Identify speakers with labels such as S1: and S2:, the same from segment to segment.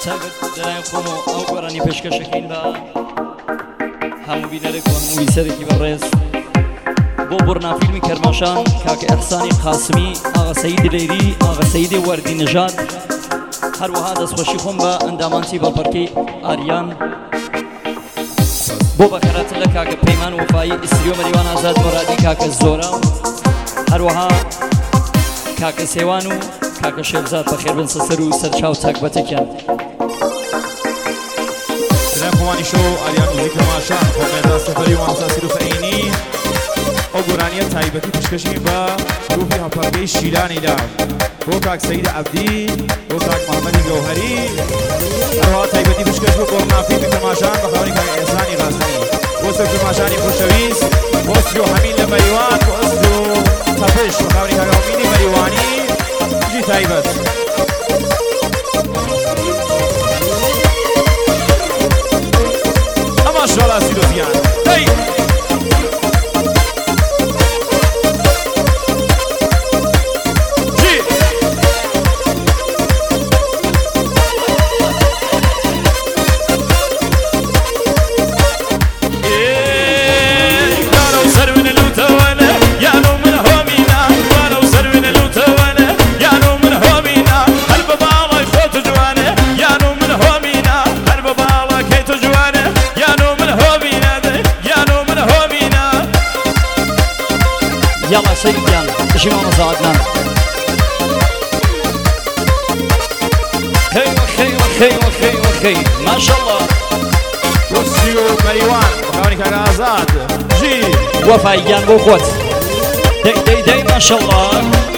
S1: تایبەت دەرای خۆم و ئەو گۆرانی پێشکەشەکەین بە هەموو بینەرێک و هەموو بیسەرێکی بەڕێز بۆ بڕنافیلمی کەرماشان کاکە ئەحسانی قاسمی ئاغا سەید لەیری ئاغا سەیدی وەردی نژاد هەروەها دەستخۆشی خۆم بە ئەندامانتی بەڵپەرکەی ئاریان بۆ بەکەراتە لە کاکە پەیمان وەفایی ئیسریۆ مەریوان ئازاد مۆرادی کاکە زۆرا و هەروەها کاکە سێوان و کاکە شێرزاد بەخێر بن سەسەر و سەرچاو تاکبەتێکیان
S2: سلام خوانی شو آریان موزیک ماشان خۆمێدا سەفەری و ئامساسی روفەینی ئەو گۆرانیە تایبەتی پشکەشی بە گروپی هەپەرگەی شیلانیدا بۆ کاک سەید عەبدی بۆ کاک محەممەدی گەوهەری هەروەها تایبەتی پشکەش بۆ بۆرنافیلمی کەرماشان بە خاوەنی کاک ئێحسانی قاسمی بۆ سەر کەرماشانی خۆشەویست بۆ سری و هەمین لە مەریوان بۆ ئەسد و تەپش بە خاوەنی کاک ئەمینی مەریوانی جی تایبەت ئەمە شۆڵا سیرۆزیان هەی
S1: يلا سيديان شنو مصادنا خي وخي وخي وخي وخي ما شاء الله
S2: روسيو مەریوان بەخاوەنی کاک ئازاد جی
S1: وفاییان بۆ خۆت دەی دەی دەی ما شاء الله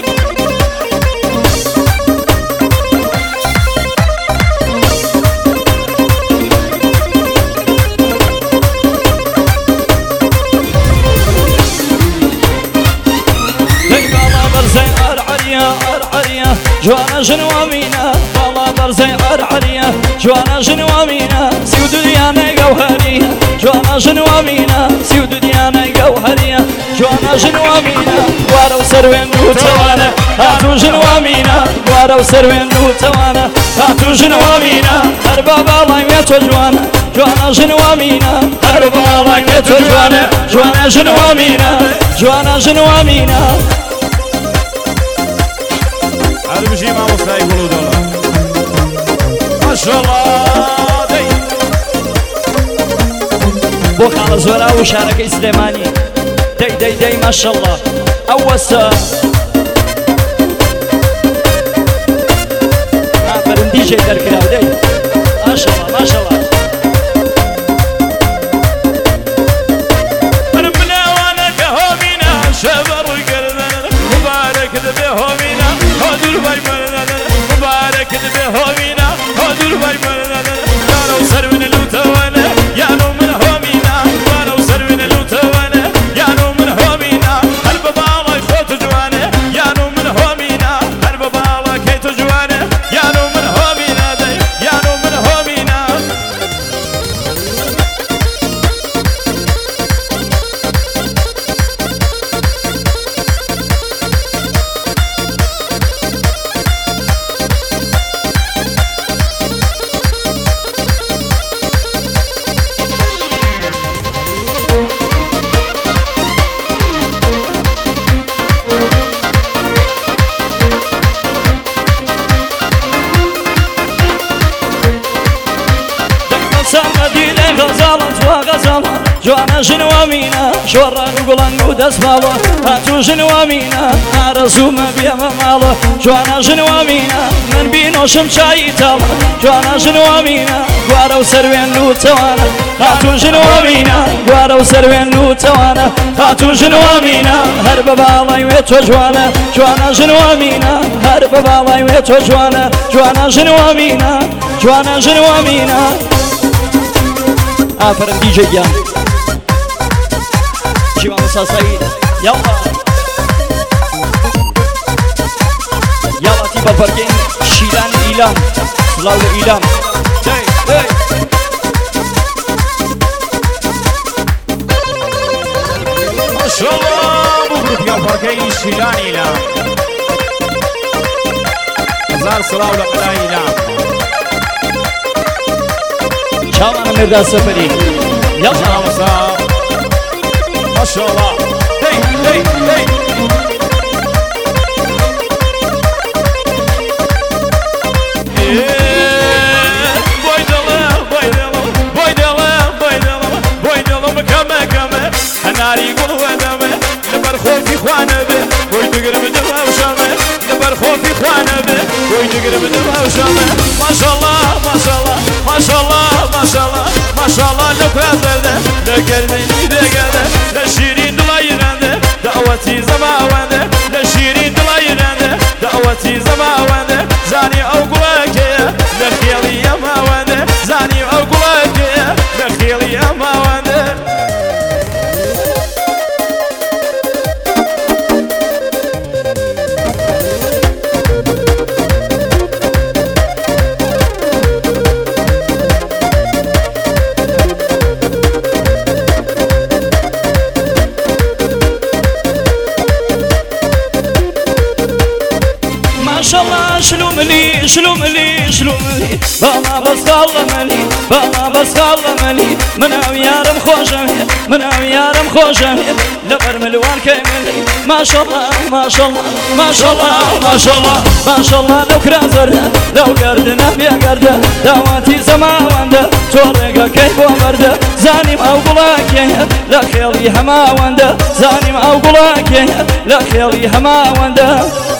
S1: جوانا جنوامينا والله برزي عرعرية جوانا جنوامينا سيود ديانا جوهرية جوانا جنوامينا سيود ديانا جوهرية جوانا جنوامينا وارو سروين نوتوانا هاتو جنوامينا وارو سروين نوتوانا هاتو جنوامينا هربابا الله يميتو جوانا جوانا جنوامينا هربابا الله يميتو جوانا جوانا جنوامينا جوانا جنوامينا
S2: بژی مامۆستای گوڵ و دۆڵە ماشەڵڵا دەی
S1: بۆ خاڵە زۆرا و شارەکەی سلێمانی دەی دەی دەی ماشەڵڵا ئەو وەسە ئافرین دیجێ دەرکراو دەی ماشەڵڵا ماشەڵڵا
S2: منم بلاوانە کە هۆمینە شەبە ڕوویگەردن مبارەک دەبێ هۆمینە هۆدور بای مبارەک دەبێ هۆمینە هۆدور بای یانە و سەروینە لوتەوانە یانە و من هۆمینە وانە و سەروینە لوتەوانە یانە و من هۆمینە هەر بە باڵای خۆت جوانە یانە و من هۆمینە هەر بە باڵەکەی تۆ جوانە یانە و من هۆمینە دەی یانە و من هۆمینە
S1: جوانا جنوامينا شوران وقلن ودس بابا هاتو جنوامينا عرزوما بيما مالا جوانا جنوامينا من بينو شمشاي تالا جوانا جنوامينا قوارو سروين نوتوانا هاتو جنوامينا قوارو سروين نوتوانا هاتو جنوامينا هرب بالاي ويتو جوانا جوانا جنوامينا هرب بالاي ويتو جوانا جوانا جنوامينا جوانا جنوامينا آفرن دي جيان شباب سعيد يلا يلا تيبا بركين شيلان إيلام سلاو إيلام هاي هاي
S2: ما شاء الله مبروك يا بركين شيلان إيلام هزار سلاو لقلا إيلام
S1: چاوانە مێرداد سەفەری یەڵا
S2: مامۆستا ماشاءالله هی هی هی هناري قلوة دمه لبر خوفي خوانه به وي تقرب دمه وشامه لبر خوفي خوانه به وي تقرب دمه وشامه ما شاء الله ما شاء الله ما شاء الله ما شاء الله ما شاء الله لفرده لكرمني دقده لشيرين دلايرانده دعوتي زماوانده لشيرين دلايرانده دعوتي زماوانده زاني او قلاكيه لخيالي يماوانده زاني او قلاكيه لخيالي يماوانده
S1: شلو ملي باما بس ملي باما بس ملي من او يارم خوشمي من او يارم خوشمي لبر ملوان كملي ما شاء الله ما شاء الله ما شاء الله ما شاء الله ما شاء الله لو كرازرنا لو قردنا يا قرده دواتي زماوانده تورقه كيف وبرده زاني او قلاك لا خيالي حماوانده زاني او قلاك لا خيالي حماوانده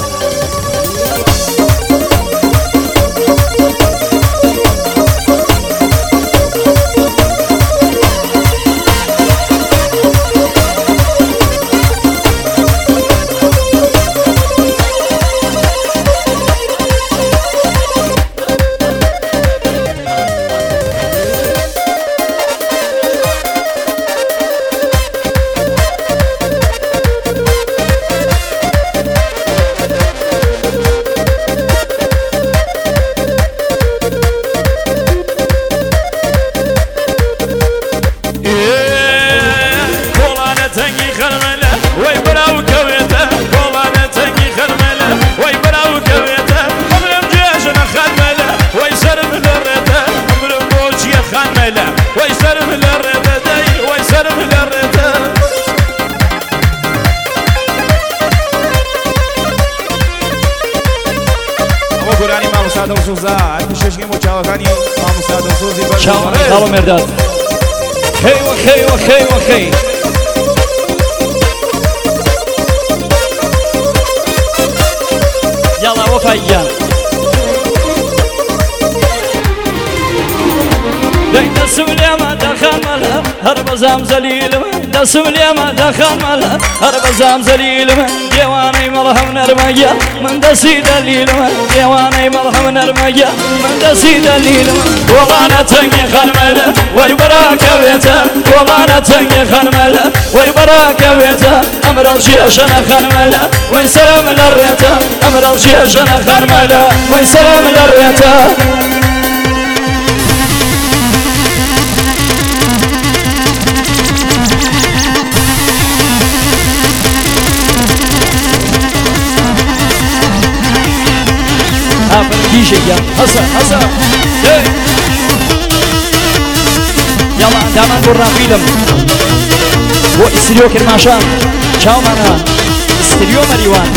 S2: هلا
S1: مرداد خي وخي وخي وخي يلا وفيان دسم لي ما دخل ملا هرب زام زليل دسم لي ما دخل ملا هرب زام زليل ديواني مرهم نرمية من دسي دليل ديواني مرهم نرمية من دسي دليل والله انا تنقي خنمله ويبراك بيته والله انا تنقي خنمله ويبراك بيته امر الجيش انا خنمله ويسلم للريته امر الجيش انا خنمله ويسلم للريته ديجي يا هسا يلا دائما قرنا فيلم هو استريو كرماشان شاو معنا استريو مريوان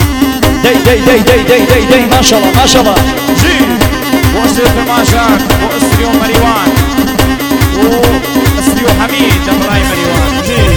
S1: دي ما شاء الله ما شاء الله
S2: جي واستريو كرماشان واستريو مريوان واستريو حميد دمراي مريوان جي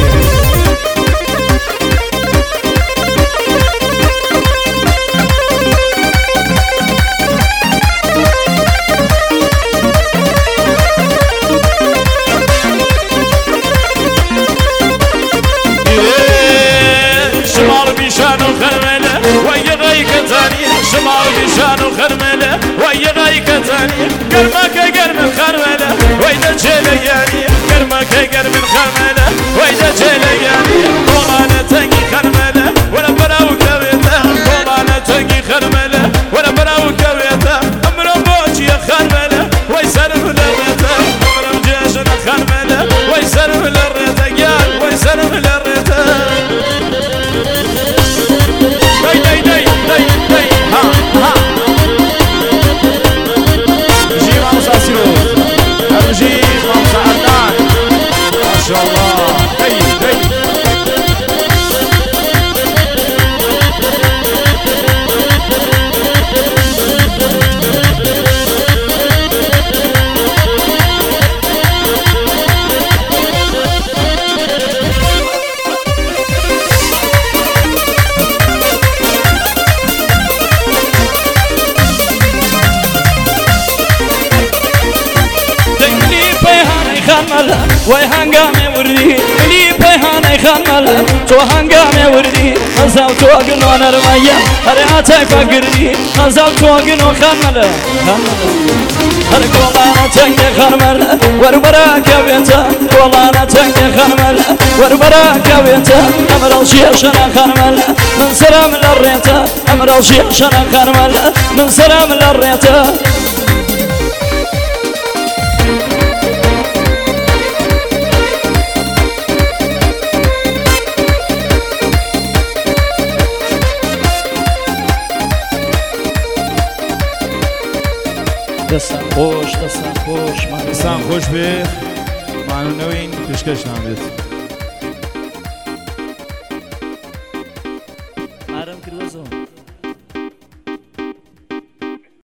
S2: شمال بشان وخرمله ويا غايك ثاني قرمك قرم الخرمله ويدا جلياني قرمك قرم الخرمله ويدا جلياني والله تنقي خرمله ولا براو كويته والله تنقي خرمله ولا براو كويته امر بوج يا خرمله ويسرف لرته امر جاش خرمله ويسرف لرته يا ويسرف لرته جي هی هی
S1: خانملا وای هنگام وردی لی پیهانی خانملا تو هنگام وردی خزاو تو گنو نرمایا هر عتای فقردی خزاو تو گنو خانملا هر کولانا تنگ خانملا ور برا کویتا کولانا تنگ خانملا ور برا کویتا امر الشيشنا خانملا من سلام للريتا امر الشيشنا خانملا من سلام للريتا دستان خوش
S2: دستان خوش به معنونوین پیشکش نامید